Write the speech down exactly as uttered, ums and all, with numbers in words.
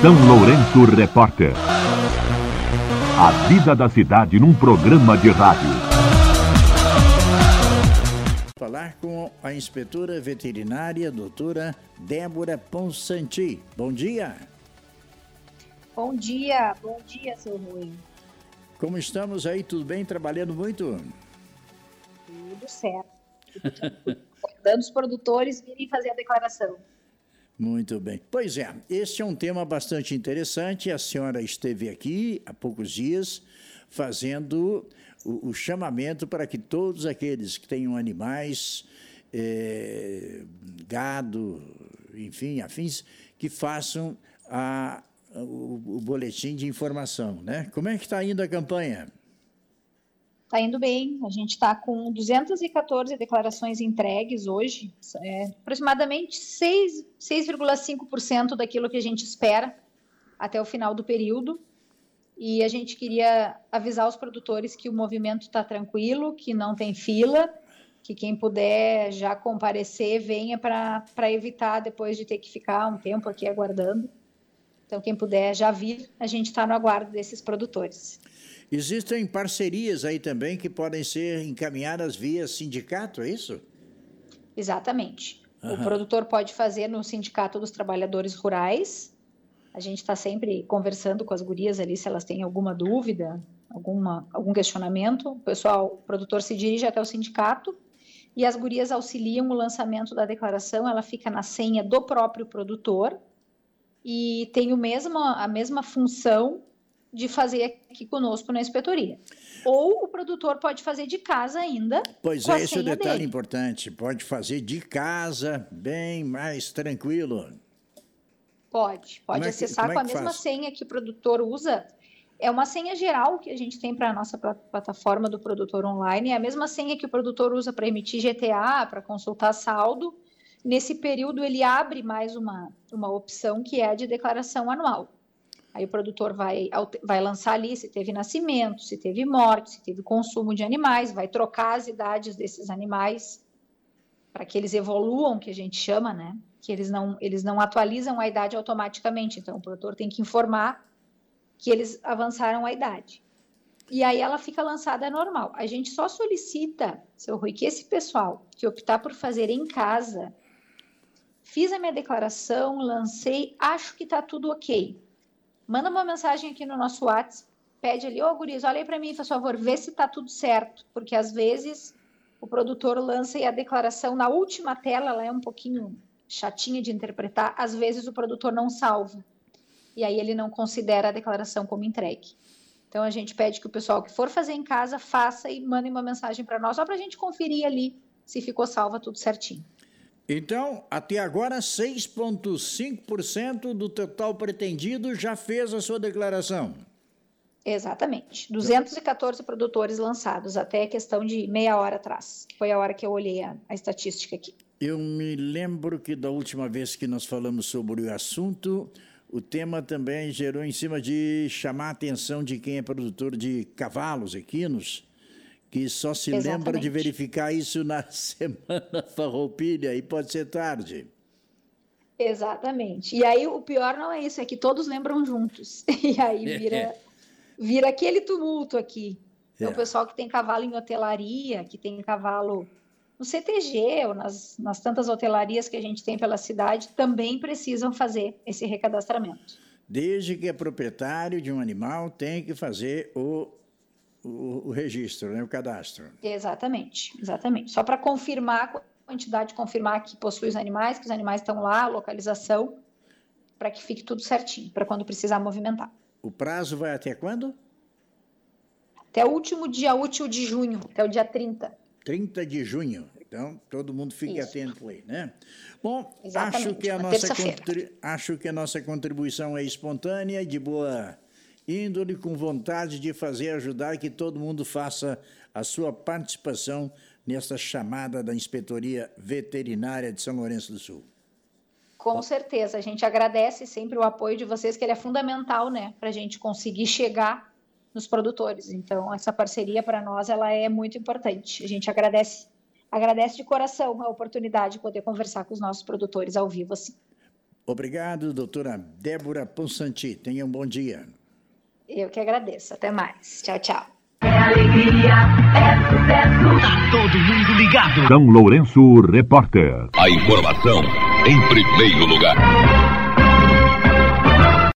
São Lourenço Repórter. A vida da cidade num programa de rádio. Falar com a inspetora veterinária, doutora Débora Ponsanti. Bom dia. Bom dia, bom dia, seu Rui. Como estamos aí? Tudo bem? Trabalhando muito? Tudo certo. Dando os produtores virem fazer a declaração. Muito bem. Pois é, este é um tema bastante interessante. A senhora esteve aqui há poucos dias fazendo o, o chamamento para que todos aqueles que tenham animais, é, gado, enfim, afins, que façam a, o, o boletim de informação, né? Como é que está indo a campanha? Está indo bem, a gente está com duzentas e quatorze declarações entregues hoje, é, aproximadamente seis vírgula cinco por cento daquilo que a gente espera até o final do período, e a gente queria avisar os produtores que o movimento está tranquilo, que não tem fila, que quem puder já comparecer, venha para evitar depois de ter que ficar um tempo aqui aguardando. Então, quem puder já vir, a gente está no aguardo desses produtores. Existem parcerias aí também que podem ser encaminhadas via sindicato, é isso? Exatamente. Uhum. O produtor pode fazer no Sindicato dos Trabalhadores Rurais. A gente está sempre conversando com as gurias ali se elas têm alguma dúvida, alguma, algum questionamento. O pessoal, o produtor se dirige até o sindicato e as gurias auxiliam o lançamento da declaração. Ela fica na senha do próprio produtor e tem o mesmo, a mesma função de fazer aqui conosco na inspetoria. Ou o produtor pode fazer de casa ainda. Pois é, esse é o detalhe dele. Importante. Pode fazer de casa, bem mais tranquilo. Pode. Pode é acessar que, é com a mesma faz? senha que o produtor usa. É uma senha geral que a gente tem para a nossa plataforma do produtor online. É a mesma senha que o produtor usa para emitir G T A, para consultar saldo. Nesse período, ele abre mais uma, uma opção que é a de declaração anual. Aí o produtor vai, vai lançar ali se teve nascimento, se teve morte, se teve consumo de animais, vai trocar as idades desses animais para que eles evoluam, que a gente chama, né? Que eles não, eles não atualizam a idade automaticamente. Então, o produtor tem que informar que eles avançaram a idade. E aí ela fica lançada normal. A gente só solicita, seu Rui, que esse pessoal que optar por fazer em casa, fiz a minha declaração, lancei, acho que está tudo ok. Manda uma mensagem aqui no nosso WhatsApp, pede ali, ô oh, guris, olha aí para mim, por favor, vê se está tudo certo, porque às vezes o produtor lança e a declaração na última tela, ela é um pouquinho chatinha de interpretar, às vezes o produtor não salva, e aí ele não considera a declaração como entregue. Então a gente pede que o pessoal que for fazer em casa, faça e mande uma mensagem para nós, só para a gente conferir ali se ficou salva tudo certinho. Então, até agora, seis vírgula cinco por cento do total pretendido já fez a sua declaração. Exatamente. duzentos e quatorze produtores lançados, até questão de meia hora atrás. Foi a hora que eu olhei a, a estatística aqui. Eu me lembro que da última vez que nós falamos sobre o assunto, o tema também gerou em cima de chamar a atenção de quem é produtor de cavalos, equinos, que só se Exatamente. lembra de verificar isso na semana farroupilha e pode ser tarde. Exatamente. E aí o pior não é isso, é que todos lembram juntos. E aí vira, vira aquele tumulto aqui. Então, é. o pessoal que tem cavalo em hotelaria, que tem cavalo no C T G ou nas, nas tantas hotelarias que a gente tem pela cidade, também precisam fazer esse recadastramento. Desde que é proprietário de um animal, tem que fazer o O, o registro, né? O cadastro. Exatamente, exatamente. Só para confirmar a quantidade, confirmar que possui os animais, que os animais estão lá, a localização, para que fique tudo certinho, para quando precisar movimentar. O prazo vai até quando? Até o último dia útil de junho, até o dia trinta. trinta de junho. Então, todo mundo fique Isso. atento aí, né? Bom, Exatamente, acho que, a nossa contri... acho que a nossa contribuição é espontânea e de boa índole, com vontade de fazer, ajudar, que todo mundo faça a sua participação nessa chamada da Inspetoria Veterinária de São Lourenço do Sul. Com certeza, a gente agradece sempre o apoio de vocês, que ele é fundamental, né, para a gente conseguir chegar nos produtores. Então, essa parceria para nós, ela é muito importante. A gente agradece, agradece de coração a oportunidade de poder conversar com os nossos produtores ao vivo, assim. Obrigado, doutora Débora Ponsati. Tenha um bom dia. Eu que agradeço. Até mais. Tchau, tchau. É alegria, é sucesso. Tá todo mundo ligado. São Lourenço, repórter. A informação em primeiro lugar.